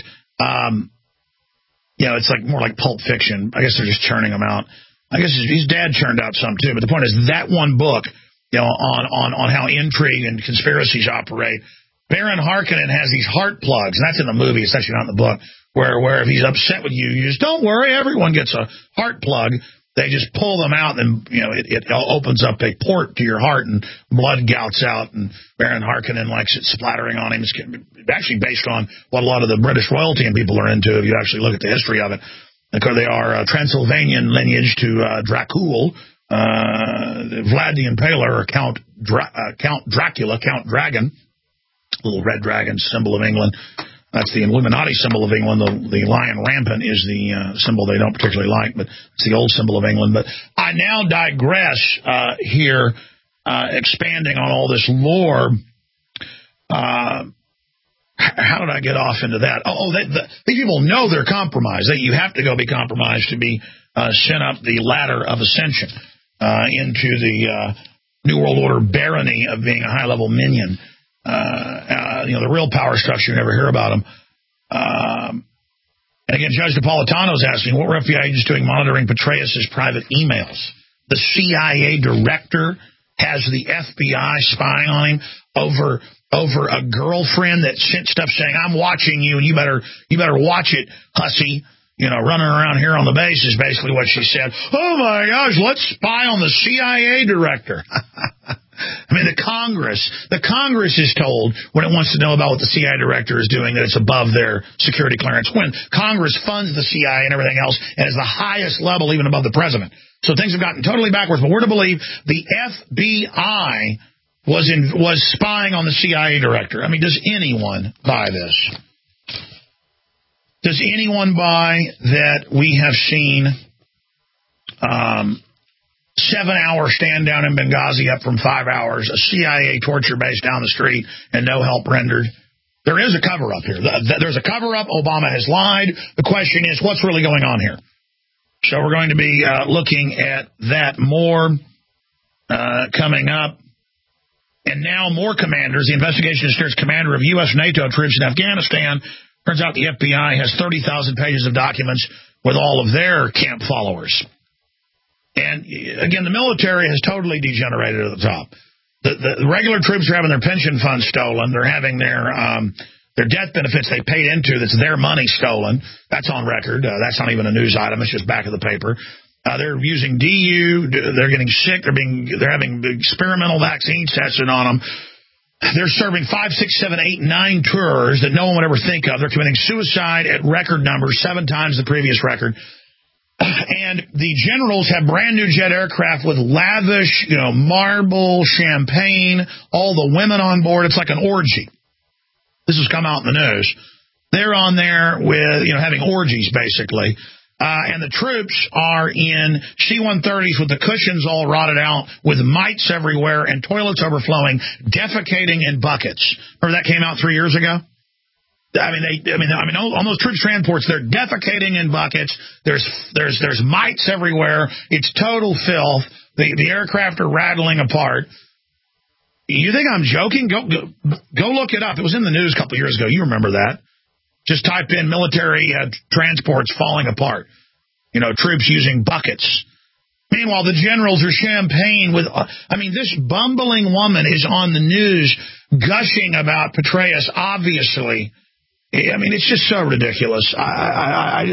It's like more like Pulp Fiction. I guess they're just churning them out. I guess his dad churned out some too, but the point is that one book, on how intrigue and conspiracies operate. Baron Harkonnen has these heart plugs, and that's in the movie. It's actually not in the book. Where if he's upset with you, you just don't worry. Everyone gets a heart plug. They just pull them out, and it opens up a port to your heart, and blood gouts out. And Baron Harkonnen likes it splattering on him. It's actually based on what a lot of the British royalty and people are into. If you actually look at the history of it. because they are Transylvanian lineage to Dracul, Vlad the Impaler, or Count Dracula, Count Dragon, little red dragon, symbol of England. That's the Illuminati symbol of England. The lion rampant is the symbol they don't particularly like, but it's the old symbol of England. But I now digress here, expanding on all this lore. How did I get off into that? These people know they're compromised. You have to go be compromised to be sent up the ladder of ascension into the New World Order barony of being a high-level minion. The real power structure, you never hear about them. And again, Judge Napolitano is asking, what were FBI agents doing monitoring Petraeus' private emails? The CIA director has the FBI spying on him over a girlfriend that sent stuff saying, I'm watching you, and you better watch it, hussy. Running around here on the base is basically what she said. Oh, my gosh, let's spy on the CIA director. I mean, the Congress is told when it wants to know about what the CIA director is doing that it's above their security clearance, when Congress funds the CIA and everything else and is the highest level even above the president. So things have gotten totally backwards, but we're to believe the FBI was spying on the CIA director. I mean, does anyone buy this? Does anyone buy that we have seen 7-hour stand down in Benghazi up from 5 hours, a CIA torture base down the street, and no help rendered? There is a cover-up here. There's a cover-up. Obama has lied. The question is, what's really going on here? So we're going to be looking at that more coming up. And now more commanders. The investigation asserts commander of U.S. NATO troops in Afghanistan. Turns out the FBI has 30,000 pages of documents with all of their camp followers. And, again, the military has totally degenerated at the top. The regular troops are having their pension funds stolen. They're having their death benefits they paid into, that's their money, stolen. That's on record. That's not even a news item. It's just back of the paper. They're using DU. They're getting sick. They're having experimental vaccines tested on them. They're serving 5, 6, 7, 8, 9 tours that no one would ever think of. They're committing suicide at record numbers, 7 times the previous record. And the generals have brand new jet aircraft with lavish, marble, champagne, all the women on board. It's like an orgy. This has come out in the news. They're on there with, having orgies, basically. And the troops are in C-130s with the cushions all rotted out, with mites everywhere and toilets overflowing, defecating in buckets. Remember that came out 3 years ago? I mean, on those troops transports, they're defecating in buckets. There's mites everywhere. It's total filth. The aircraft are rattling apart. You think I'm joking? Go look it up. It was in the news a couple of years ago. You remember that? Just type in military transports falling apart. Troops using buckets. Meanwhile, the generals are champagne with... this bumbling woman is on the news gushing about Petraeus, obviously. It's just so ridiculous. I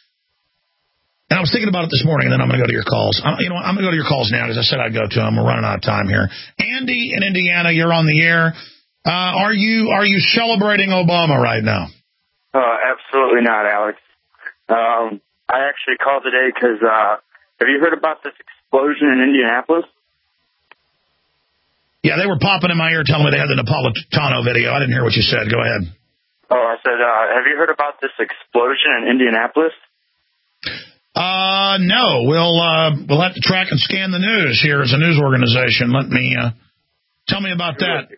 was thinking about it this morning, and then I'm going to go to your calls. I'm going to go to your calls now, because I said I'd go to them. We're running out of time here. Andy in Indiana, you're on the air. Are you celebrating Obama right now? Absolutely not, Alex. I actually called today because have you heard about this explosion in Indianapolis? Yeah, they were popping in my ear telling me they had the Napolitano video. I didn't hear what you said. Go ahead. Oh, I said, have you heard about this explosion in Indianapolis? No. We'll have to track and scan the news here as a news organization. Tell me about that.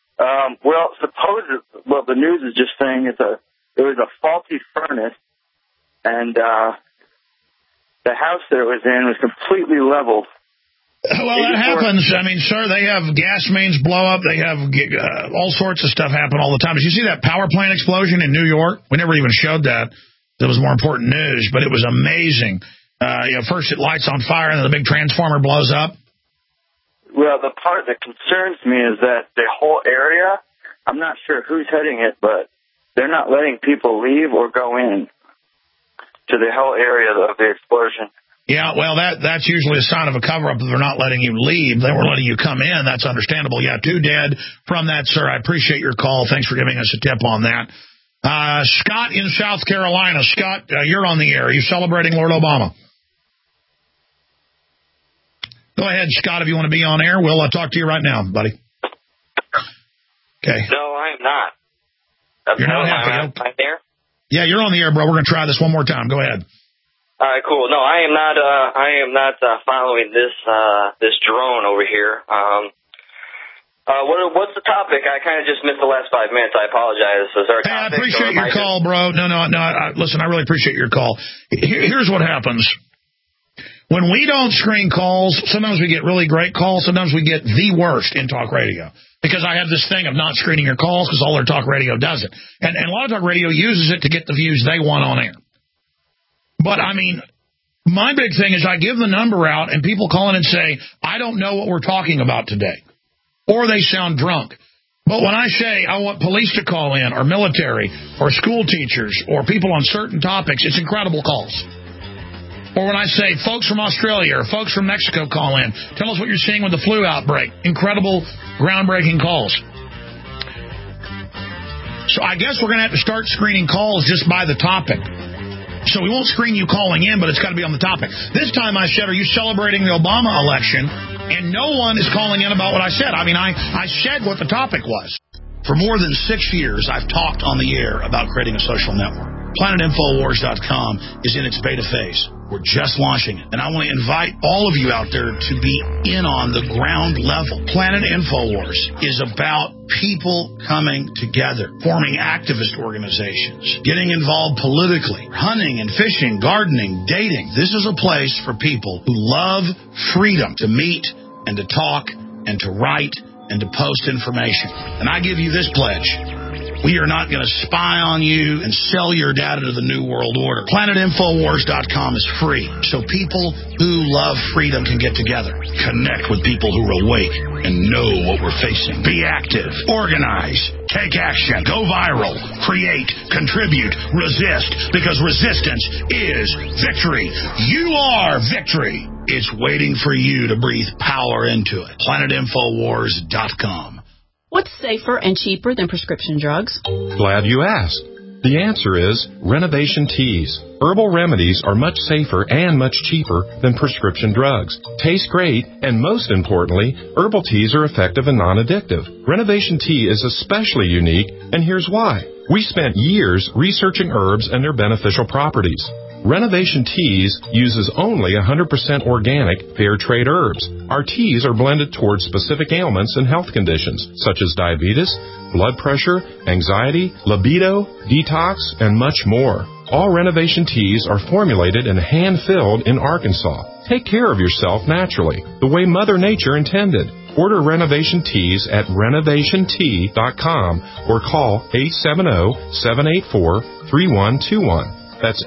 The news is just saying it was a faulty furnace, and the house that it was in was completely leveled. Well, that happens. Sir, they have gas mains blow up. They have all sorts of stuff happen all the time. Did you see that power plant explosion in New York? We never even showed that. It was more important news, but it was amazing. First it lights on fire, and then the big transformer blows up. Well, the part that concerns me is that the whole area, I'm not sure who's heading it, but they're not letting people leave or go in to the whole area of the explosion. Yeah, well, that's usually a sign of a cover-up if they're not letting you leave. They weren't letting you come in. That's understandable. Yeah, 2 dead from that, sir. I appreciate your call. Thanks for giving us a tip on that. Scott in South Carolina. Scott, you're on the air. Are you celebrating Lord Obama? Go ahead, Scott, if you want to be on air. We'll talk to you right now, buddy. Okay. No, I'm not. You're not happy. I'm there? Yeah, you're on the air, bro. We're going to try this one more time. Go ahead. All right, cool. No, I am not following this drone over here. What's the topic? I kind of just missed the last 5 minutes. I apologize. Is there a topic? I appreciate your call, bro. No. Listen, I really appreciate your call. Here's what happens. When we don't screen calls, sometimes we get really great calls. Sometimes we get the worst in talk radio. Because I have this thing of not screening your calls because all their talk radio does it. And a lot of talk radio uses it to get the views they want on air. But, I mean, my big thing is I give the number out and people call in and say, I don't know what we're talking about today. Or they sound drunk. But when I say I want police to call in, or military, or school teachers, or people on certain topics, it's incredible calls. Or when I say folks from Australia or folks from Mexico call in, tell us what you're seeing with the flu outbreak. Incredible, groundbreaking calls. So I guess we're going to have to start screening calls just by the topic. So we won't screen you calling in, but it's got to be on the topic. This time I said, are you celebrating the Obama election? And no one is calling in about what I said. I mean, I said what the topic was. For more than 6 years, I've talked on the air about creating a social network. PlanetInfoWars.com is in its beta phase. We're just launching it. And I want to invite all of you out there to be in on the ground level. Planet InfoWars is about people coming together, forming activist organizations, getting involved politically, hunting and fishing, gardening, dating. This is a place for people who love freedom to meet and to talk and to write and to post information. And I give you this pledge. We are not going to spy on you and sell your data to the New World Order. PlanetInfoWars.com is free, so people who love freedom can get together, connect with people who are awake and know what we're facing. Be active, organize, take action, go viral, create, contribute, resist, because resistance is victory. You are victory. It's waiting for you to breathe power into it. PlanetInfoWars.com. What's safer and cheaper than prescription drugs? Glad you asked. The answer is Renovation Teas. Herbal remedies are much safer and much cheaper than prescription drugs. Taste great, and most importantly, herbal teas are effective and non-addictive. Renovation Tea is especially unique, and here's why. We spent years researching herbs and their beneficial properties. Renovation Teas uses only 100% organic, fair trade herbs. Our teas are blended towards specific ailments and health conditions, such as diabetes, blood pressure, anxiety, libido, detox, and much more. All Renovation Teas are formulated and hand-filled in Arkansas. Take care of yourself naturally, the way Mother Nature intended. Order Renovation Teas at renovationtea.com or call 870-784-3121. That's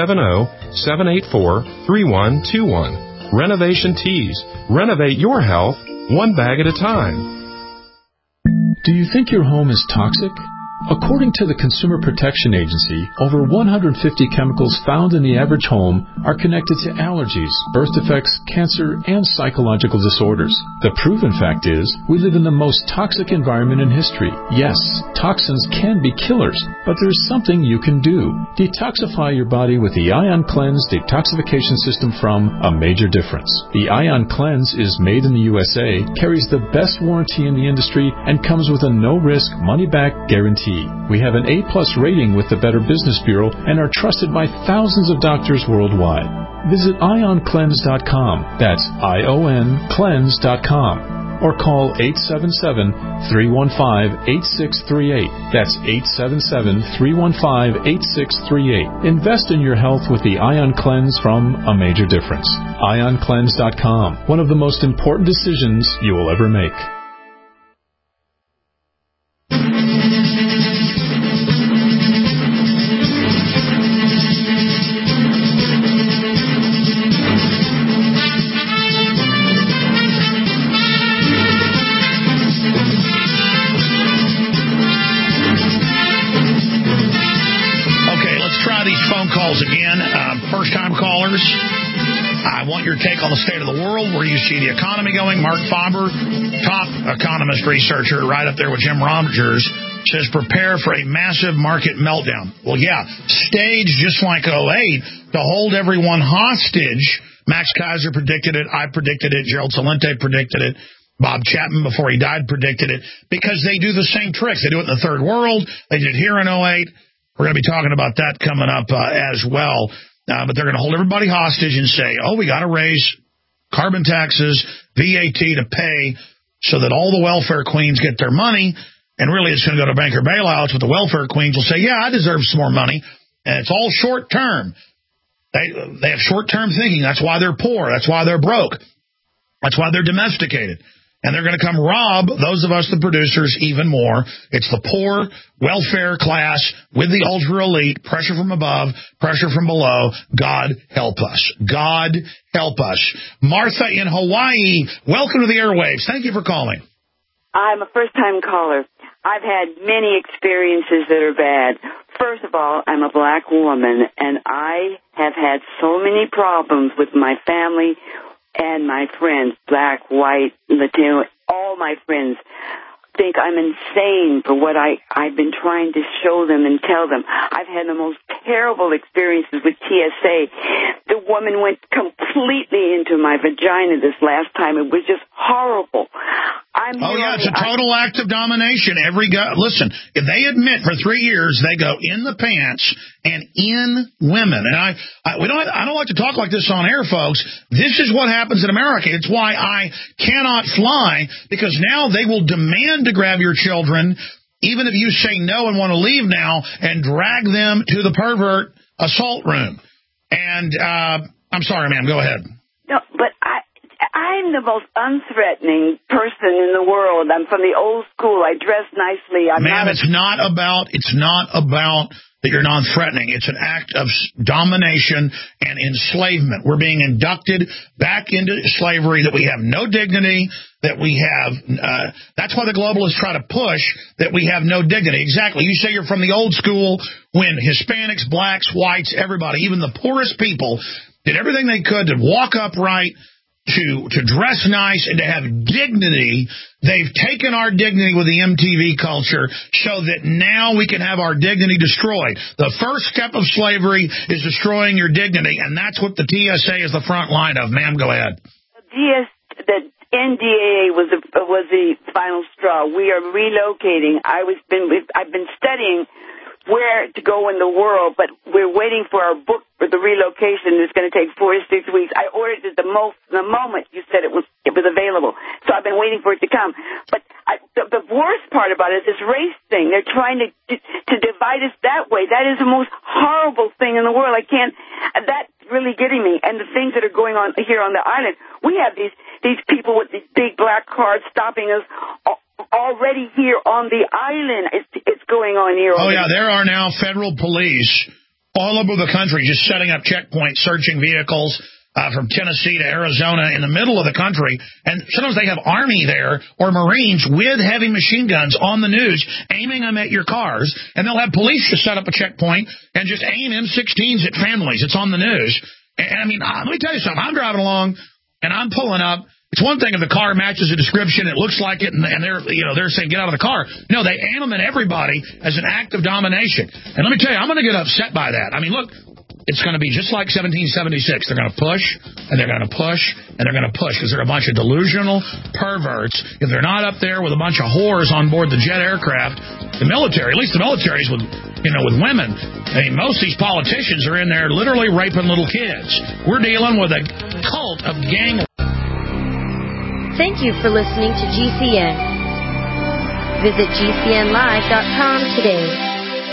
870-784-3121. Renovation Teas. Renovate your health, one bag at a time. Do you think your home is toxic? According to the Consumer Protection Agency, over 150 chemicals found in the average home are connected to allergies, birth defects, cancer, and psychological disorders. The proven fact is, we live in the most toxic environment in history. Yes, toxins can be killers, but there's something you can do. Detoxify your body with the Ion Cleanse detoxification system from A Major Difference. The Ion Cleanse is made in the USA, carries the best warranty in the industry, and comes with a no-risk, money-back guarantee. We have an A+ rating with the Better Business Bureau and are trusted by thousands of doctors worldwide. Visit IonCleanse.com. That's IonCleanse.com. Or call 877-315-8638. That's 877-315-8638. Invest in your health with the Ion Cleanse from A Major Difference. IonCleanse.com. One of the most important decisions you will ever make. First-time callers, I want your take on the state of the world, where you see the economy going. Mark Faber, top economist researcher, right up there with Jim Rogers. says prepare for a massive market meltdown. Well, yeah, staged just like 2008 to hold everyone hostage. Max Kaiser predicted it. I predicted it. Gerald Celente predicted it. Bob Chapman, before he died, predicted it. Because they do the same tricks. They do it in the third world. They did it here in 2008. We're going to be talking about that coming up as well. But they're going to hold everybody hostage and say, oh, we got to raise carbon taxes, VAT to pay so that all the welfare queens get their money. And really, it's going to go to banker bailouts, but the welfare queens will say, yeah, I deserve some more money. And it's all short term. They have short term thinking. That's why they're poor. That's why they're broke. That's why they're domesticated. And they're going to come rob those of us, the producers, even more. It's the poor welfare class with the ultra elite, pressure from above, pressure from below. God help us. God help us. Martha in Hawaii, welcome to the airwaves. Thank you for calling. I'm a first-time caller. I've had many experiences that are bad. First of all, I'm a black woman, and I have had so many problems with my family and my friends, black, white, Latino, all my friends think I'm insane for what I've been trying to show them and tell them. I've had the most terrible experiences with TSA. The woman went completely into my vagina this last time. It was just horrible. It's a total act of domination. Listen, if they admit for 3 years they go in the pants and in women, and I don't like to talk like this on air, folks. This is what happens in America. It's why I cannot fly, because now they will demand to grab your children, even if you say no and want to leave now, and drag them to the pervert assault room. And I'm sorry, ma'am. Go ahead. No, but I'm the most unthreatening person in the world. I'm from the old school. I dress nicely. Ma'am, it's not about that you're non-threatening. It's an act of domination and enslavement. We're being inducted back into slavery, that we have no dignity, that we have that's why the globalists try to push that we have no dignity. Exactly. You say you're from the old school when Hispanics, blacks, whites, everybody, even the poorest people, did everything they could to walk upright, to dress nice, and to have dignity. They've taken our dignity with the MTV culture so that now we can have our dignity destroyed. The first step of slavery is destroying your dignity, and that's what the TSA is the front line of. Ma'am, go ahead. The NDAA was the final straw. We are relocating. I've been studying where to go in the world, but we're waiting for our book for the relocation. It's going to take 4 to 6 weeks. I ordered it the moment you said it was available. So I've been waiting for it to come. But the worst part about it is this race thing. They're trying to divide us that way. That is the most horrible thing in the world. That's really getting me. And the things that are going on here on the island, we have these people with these big black cars stopping us already here on the island. It's going on here. Oh, yeah, there are now federal police all over the country just setting up checkpoints, searching vehicles from Tennessee to Arizona in the middle of the country. And sometimes they have Army there or Marines with heavy machine guns on the news, aiming them at your cars. And they'll have police just set up a checkpoint and just aim M16s at families. It's on the news. And, I mean, let me tell you something. I'm driving along, and I'm pulling up. It's one thing if the car matches the description, it looks like it, and they're saying, get out of the car. No, they animate everybody as an act of domination. And let me tell you, I'm going to get upset by that. I mean, look, it's going to be just like 1776. They're going to push, and they're going to push, and they're going to push, because they're a bunch of delusional perverts. If they're not up there with a bunch of whores on board the jet aircraft, the military, at least the military's with women. I mean, most of these politicians are in there literally raping little kids. We're dealing with a cult of gang. Thank you for listening to GCN. Visit GCNlive.com today.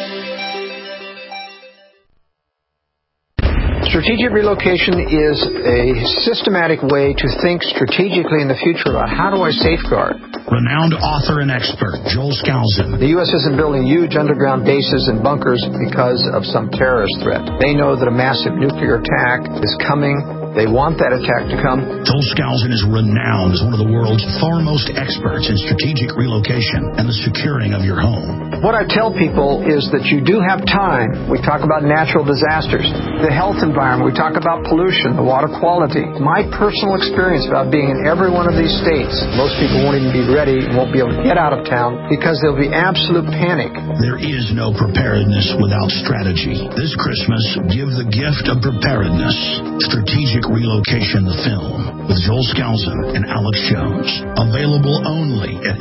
Strategic relocation is a systematic way to think strategically in the future about how do I safeguard. Renowned author and expert, Joel Skousen. The U.S. isn't building huge underground bases and bunkers because of some terrorist threat. They know that a massive nuclear attack is coming They want that attack to come. Joel Skousen is renowned as one of the world's foremost experts in strategic relocation and the securing of your home. What I tell people is that you do have time. We talk about natural disasters, the health environment. We talk about pollution, the water quality. My personal experience about being in every one of these states, most people won't even be ready and won't be able to get out of town because there'll be absolute panic. There is no preparedness without strategy. This Christmas, give the gift of preparedness. Strategic Relocation, the film, with Joel Skousen and Alex Jones. Available only at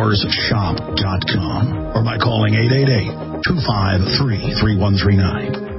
InfoWarsShop.com or by calling 888-253-3139.